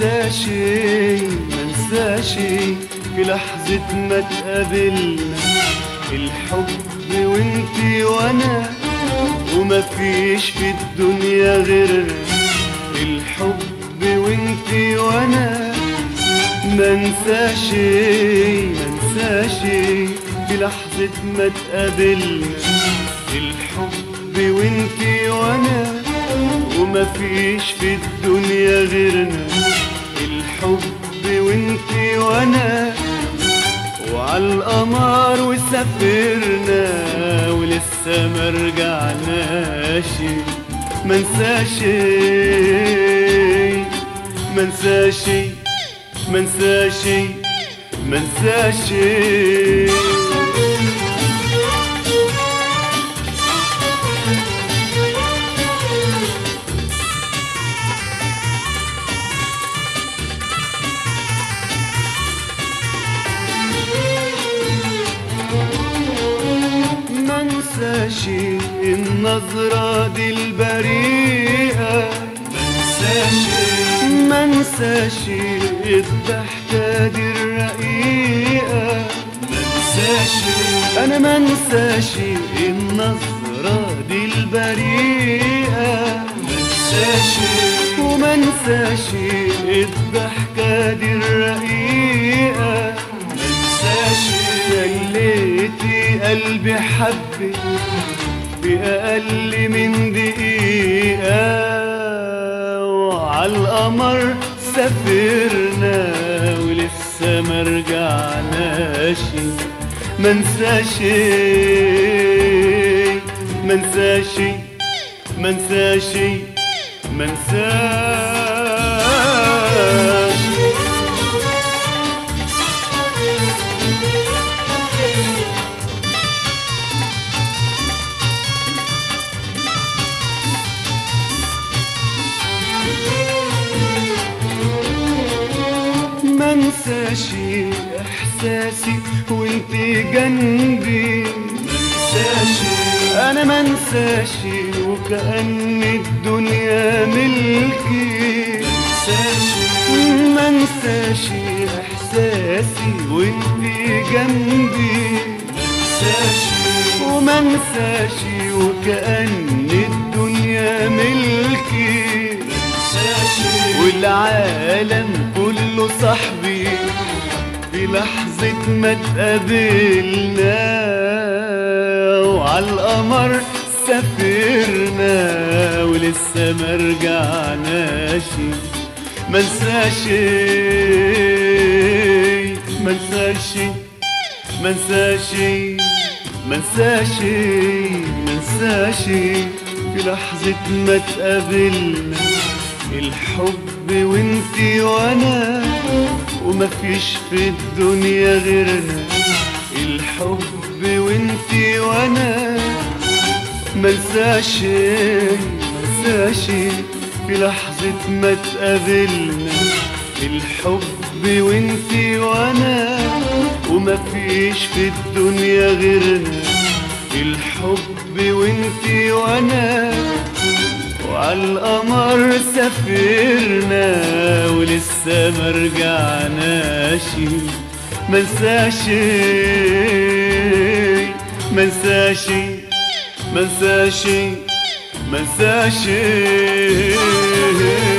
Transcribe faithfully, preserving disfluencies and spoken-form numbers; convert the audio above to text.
منساشي منساشي في لحظة ما تقابلنا، الحب وانتي وانا ومفيش في الدنيا غيرنا. الحب وانتي وانا منساشي منساشي في لحظة ما تقابلنا، الحب وانتي وانا ومفيش في الدنيا غيرنا. الحب وانتي وانا وعالقمر وسافرنا ولسه مرجعناش. منساشي منساشي منساشي منساشي منساشي النظرة دي البريئة، منساشي منساشي الضحكة دي الرقيقة، منساشي أنا منساشي النظرة دي البريئة، منساشي ومنساشي الضحكة دي الرقيقة، منساشي خليتي قلبي حبك بأقل من دقيقة، وعالقمر سافرنا ولسه مرجعناش. منساشي منساشي منساشي منساشي منساشي احساسي وانتي جنبي، منساشي انا منساشي وكأن الدنيا ملكي، منساشي منساشي احساسي وانتي جنبي، منساشي ومنساشي وكأن الدنيا ملكي، منساشي والعالم كله صاحبي في لحظة ما تقابلنا، وعالقمر سافرنا ولسه مرجعناش. منساشي منساشي منساشي منساشي منساشي في لحظة ما تقابلنا، الحب وانتي وانا ومفيش في الدنيا غيرنا. الحب وانتي وانا منساشي منساشي في لحظة ما تقابلنا، الحب وانتي وانا ومفيش في الدنيا غيرنا. الحب وانتي وانا وعالقمر سافرنا ولسه مرجعناش. منساشي منساشي منساشي منساشي